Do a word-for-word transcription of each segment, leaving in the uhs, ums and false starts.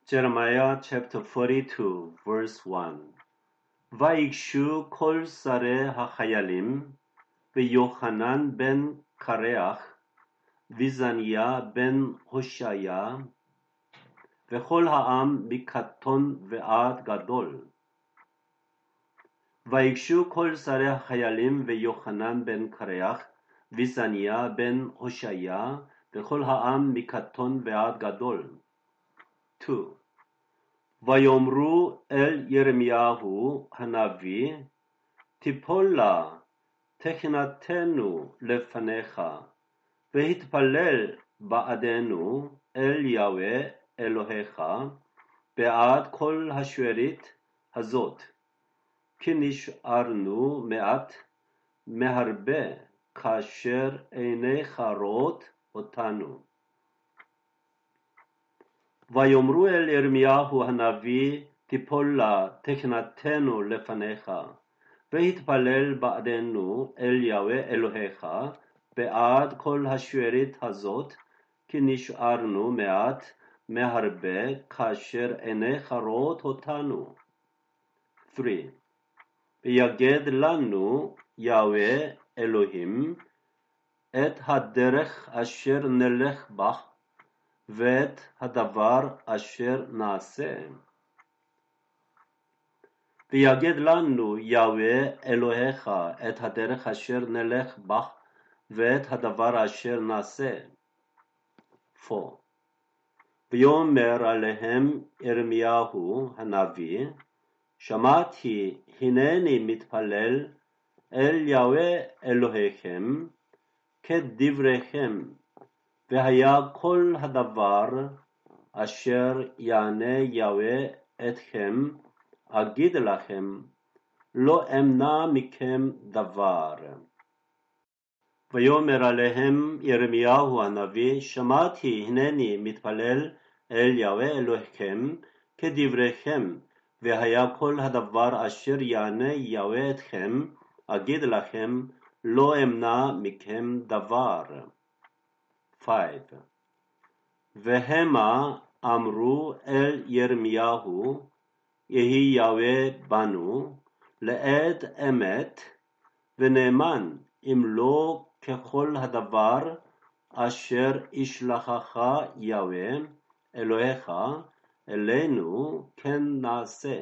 Jeremiah chapter forty-two, verse one. ויגשו כל שרי החיילים, ויוחנן בן קרח, וזניה בן הושעיה, וכל העם מקטון ועד גדול. ויגשו כל שרי החיילים, ויוחנן בן קרח, וזניה בן הושעיה, וכל העם מקטון ועד גדול. two. ויאמרו אל ירמיהו הנביא, תיפולה תחנתנו לפניך, והתפלל בעדנו אל יהוה אלוהיך, בעד כל השארית הזאת, כי נשארנו מעט מהרבה, כאשר עיניך רואות אותנו. ויאמרו אל ירמיהו הנביא, תיפולה תחנתנו לפניך, והתפלל בעדנו אל יהוה אלוהיך, בעד כל השארית הזאת, כי נשארנו מעט מהרבה, כאשר עיניך רואות אותנו. three. ויגד לנו יהוה אלוהים את הדרך אשר נלך בה, ואת הדבר אשר נעשה. ויגד לנו יהוה אלוהיך את הדרך אשר נלך בה, ואת הדבר אשר נעשה. four. ויאמר עליהם ירמיהו הנביא, שמעתי הנני מתפלל אל יהוה אלוהיכם כדבריכם, והיה כל הדבר אשר יענה יהוה אתכם אגיד לכם, לא אמנע מכם דבר. ויאמר עליהם ירמיהו הנביא, שמעתי הנני מתפלל אל יהוה אלוהיכם כדבריכם, והיה כל הדבר אשר יענה יהוה אתכם אגיד לכם, לא אמנע מכם דבר. five. והמה אמרו אל ירמיהו, יהי יהוה בנו לעד אמת ונאמן, אם לא ככל הדבר אשר ישלחך יהוה אלוהיך אלינו כן נעשה.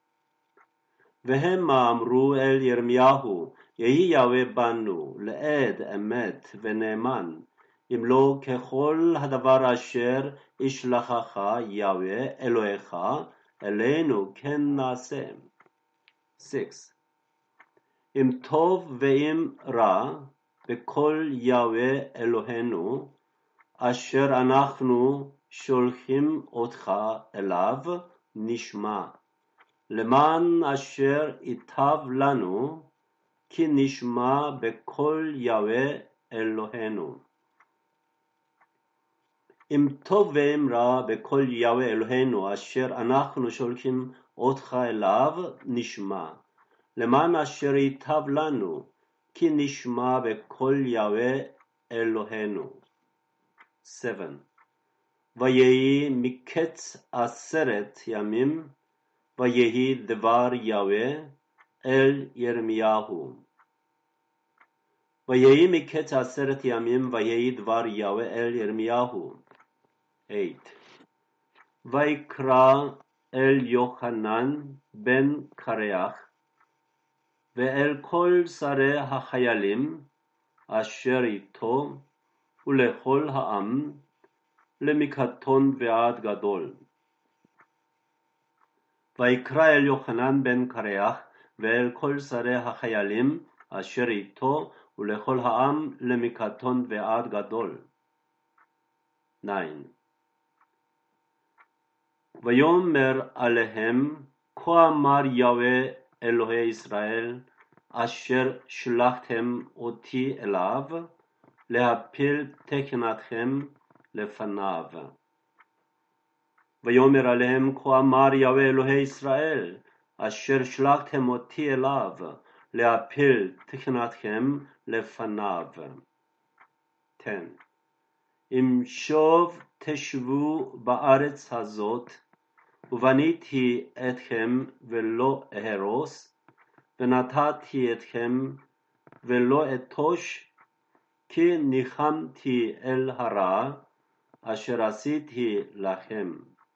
והמה אמרו אל ירמיהו, יהי יהוה בנו לעד אמת ונאמן, אם לא ככל הדבר אשר ישלחך יהוה אלוהיך אלינו כן נעשה. six. אם טוב ואם רע בכל יהוה אלוהינו אשר אנחנו שולחים אותך אליו נשמע, למען אשר ייטב לנו כי נשמע בכל יהוה אלוהינו. אם טוב ואם רע בכל יהוה אלוהינו אשר אנחנו שולחים אותך אליו נשמע, למען אשר ייטב לנו כי נשמע בכל יהוה אלוהינו. seven. ויהי מקץ עשרת ימים, ויהי דבר יהוה אל ירמיהו. ויהי מקץ עשרת ימים, ויהי דבר יהוה אל ירמיהו. eight. ויקרא אל יוחנן בן קרח, ואל כל שרי החיילים אשר איתו, ולכל העם, למקטון ועד גדול. ויקרא אל יוחנן בן קרח, ואל כל שרי החיילים אשר איתו, ולכל העם, למקטון ועד גדול. nine. ויאמר עליהם, כה אמר יהוה אלוהי ישראל, אשר שלחתם אותי אליו, להפיל תקנתכם לפניו. ויאמר עליהם, כה אמר יהוה אלוהי ישראל, אשר שלחתם אותי אליו, להפיל תקנתכם לפניו. ten. אם שוב תשבו בארץ הזאת, ובניתי אתכם ולא אהרוס, ונתתי אתכם ולא אתוש, כי ניחמתי אל הרע אשר עשיתי לכם.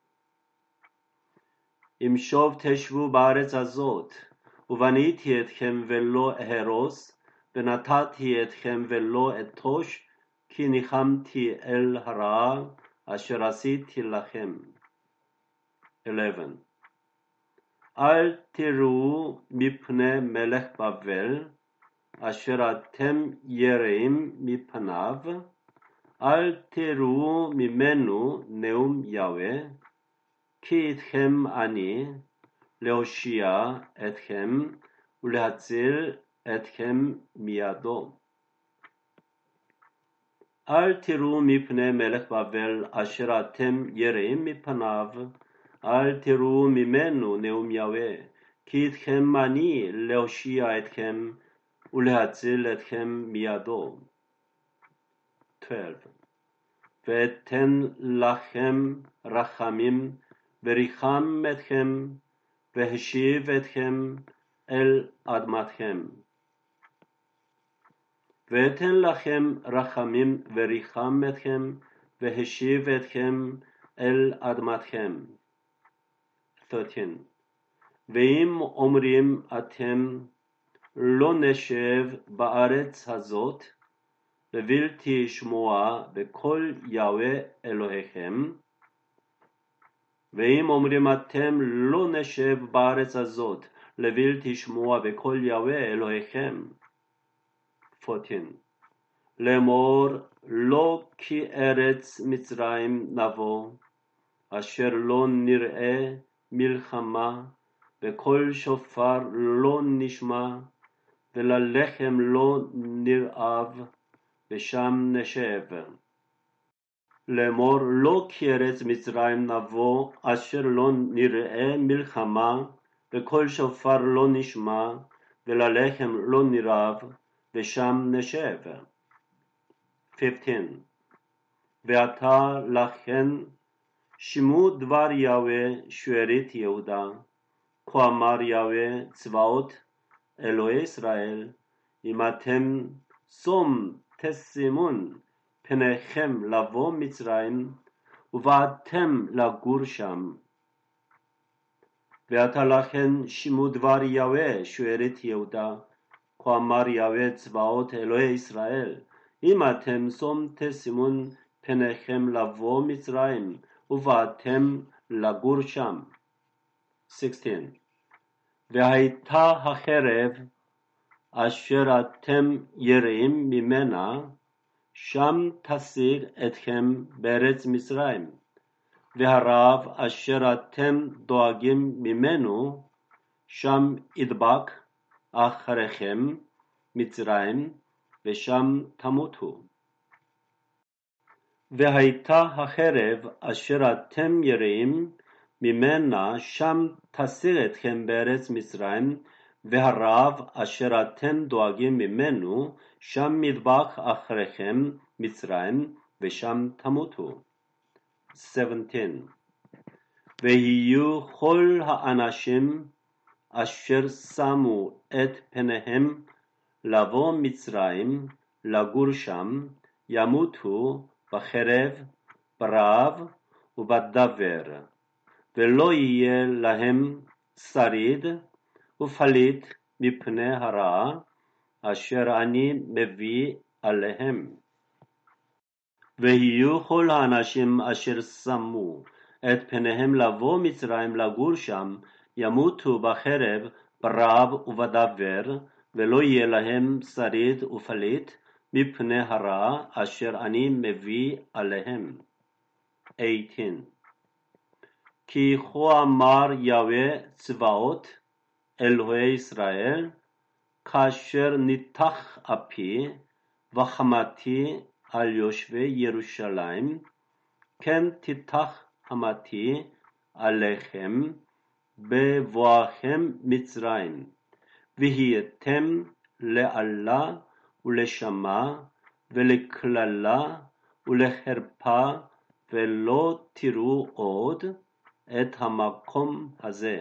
אם שוב תשבו בארץ הזאת, ובניתי אתכם ולא אהרוס, ונתתי אתכם ולא אתוש, כי ניחמתי אל הרע אשר עשיתי לכם. eleven. אל תיראו מפני מלך בבל, אשר אתם יראים מפניו, אל תיראו ממנו נאום יהוה, כי איתכם אני, להושיע אתכם ולהציל אתכם מידו. אל תיראו מפני מלך בבל אשר אתם יראים מפניו, אל תיראו ממנו נאום יהוה, כי איתכם אני להושיע אתכם ולהציל אתכם מידו. twelve. ואתן לכם רחמים וריחם אתכם, והשיב אתכם אל אדמתכם. ואתן לכם רחמים וריחם אתכם, והשיב אתכם אל אדמתכם. thirteen. ואם אומרים אתם לא נשב בארץ הזאת, ובלתי שמוע בקול יהוה אלוהיכם, ואם אומרים אתם לא נשב בארץ הזאת, לבלתי שמוע בקול יהוה אלוהיכם. fourteen. לאמור לא כי ארץ מצרים נבוא, אשר לא נראה מלחמה, וקול שופר לא נשמע, וללחם לא נרעב, ושם נשב. לאמור לא כי ארץ מצרים נבוא, אשר לא נראה מלחמה, וקול שופר לא נשמע, וללחם לא נרעב, ושם נשב. fifteen. ועתה לכן שמעו דבר יהוה שארית יהודה, כה אמר יהוה צבאות אלוהי ישראל, אם אתם שום תשימון פניכם לבוא מצרים, ובאתם לגור שם. ועתה לכן שמעו דבר יהוה שארית יהודה, כה אמר יהוה צבאות אלוהי ישראל, אם אתם שום תשימון פניכם לבוא מצרים, ובאתם לגור שם. sixteen. והייתה החרב אשר אתם יראים ממנה, שם תשיג אתכם בארץ מצרים, והרעב אשר אתם דואגים ממנו, שם ידבק אחריכם מצרים, ושם תמותו. והייתה החרב אשר אתם יראים ממנה, שם תשיג אתכם בארץ מצרים, והרעב אשר אתם דואגים ממנו, שם ידבק אחריכם מצרים, ושם תמותו. seventeen. ויהיו כל האנשים אשר שמו את פניהם לבוא מצרים, לגור שם, ימותו בחרב, ברעב ובדבר, ולא יהיה להם שריד ופליט מפני הרע אשר אני מביא עליהם. ויהיו כל האנשים אשר שמו את פניהם לבוא מצרים לגור שם, ימותו בחרב, ברעב ובדבר, ולא יהיה להם שריד ופליט מפני הרע אשר אני מביא עליהם. eighteen. כי כה אמר יהוה צבאות אלוהי ישראל, כאשר ניתח אפי וחמתי על יושבי ירושלים, כן תיתח חמתי עליכם בבואכם מצרים, והייתם לעלה ולשמה ולקללה ולחרפה, ולא תראו עוד, את המקום הזה.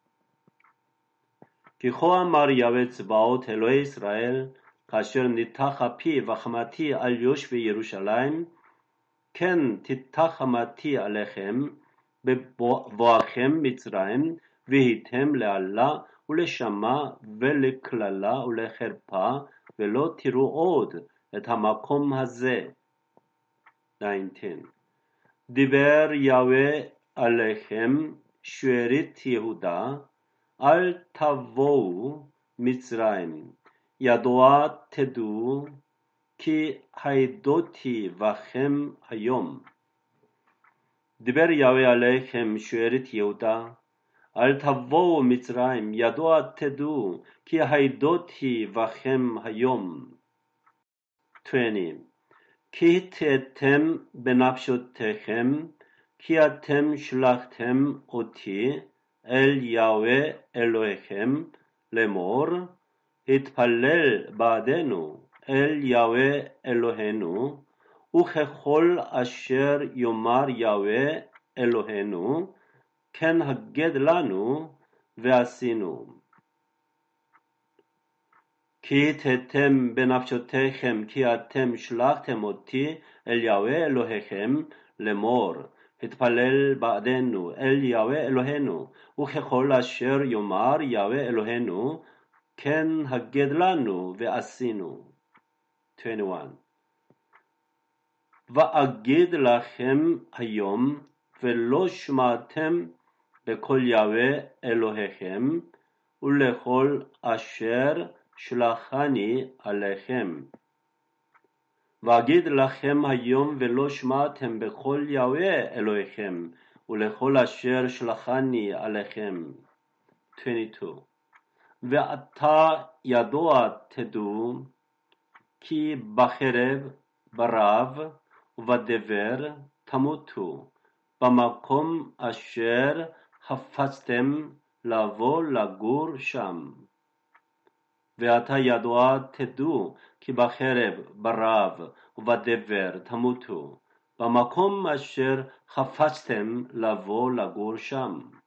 כי כה אמר יהוה צבאות אלוהי ישראל, כאשר ניתח אפי וחמתי על יושבי ירושלים, כן תיתח חמתי עליכם בבואכם מצרים, והייתם לעלה ולשמה ולקללה ולחרפה, ולא תראו עוד את המקום הזה. תשע עשרה. דיבר יהוה עליכם שארית יהודה, אל תבואו מצרים, ידוע תדעו כי היידותי בכם היום. דיבר יהוה עליכם שארית יהודה, אל תבואו מצרים, ידוע תדעו כי היידותי בכם היום. עשרים. כי התאתם בנפשותיכם, כי אתם שלחתם אותי אל יהוה אלוהיכם לאמור, התפלל בעדנו אל יהוה אלוהינו, וככל אשר יאמר יהוה אלוהינו, כן הגד לנו ועשינו. כי התאתם בנפשותיכם, כי אתם שלחתם אותי אל יהוה אלוהיכם לאמור, התפלל בעדנו אל יהוה אלוהינו, וככל אשר יאמר יהוה אלוהינו, כן הגד לנו ועשינו. עשרים ואחת. ואגיד לכם היום, ולא שמעתם בקול יהוה אלוהיכם, ולכל אשר שלחני עליכם. ואגיד לכם היום, ולא שמעתם בקול יהוה אלוהיכם, ולכל אשר שלחני עליכם. עשרים ושתיים. ועתה ידוע תדעו, כי בחרב, ברעב ובדבר תמותו, במקום אשר חפצתם לבוא לגור שם. ועתה ידוע תדעו, כי בחרב, ברעב ובדבר תמותו, במקום אשר חפצתם לבוא לגור שם.